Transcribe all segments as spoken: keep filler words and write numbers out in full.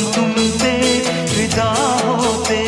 तुम पे फिदा होते।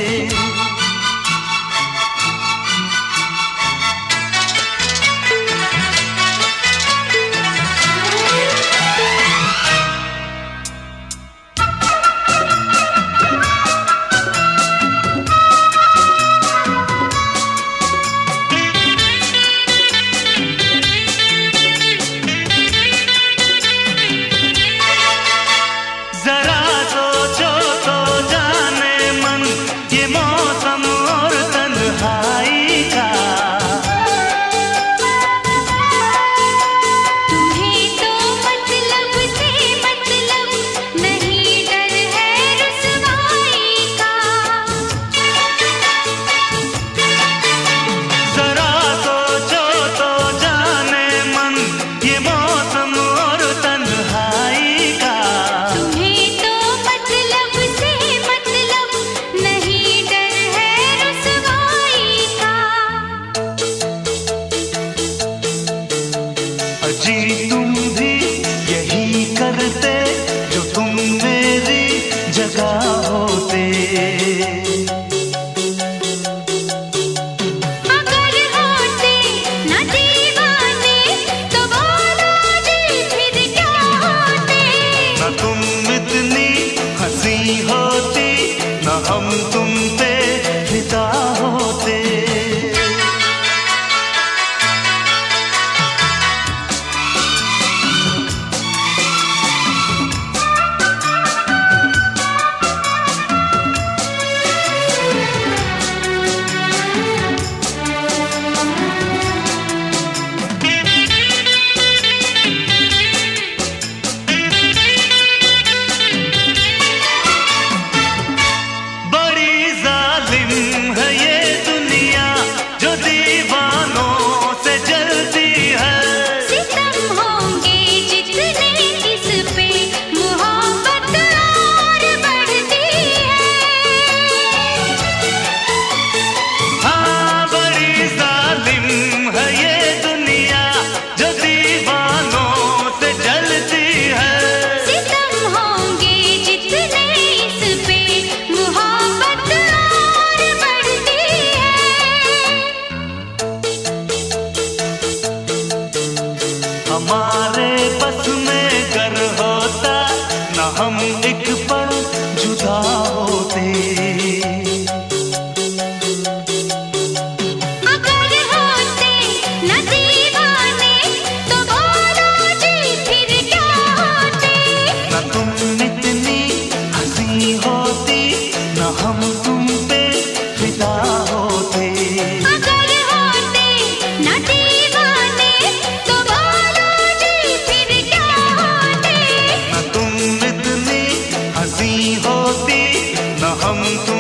जी तुम भी यही करते जो तुम मेरी जगह होते। अगर होते न दीवाने तो बोलो जी फिर क्या होते। न तुम इतनी हंसी होती न हम तुम पे फिदा होते। हमारे बस में कर होता न हम एक पल जुदा होते। अगर होते न दीवाने तो बोलो जी फिर क्या होते। न तुम इतनी हंसी होती न हम तुम पे फिदा होते। अगर होते न दीवाने तो बोलो जी फिर क्या होते। न तुम इतनी हंसी होती न हम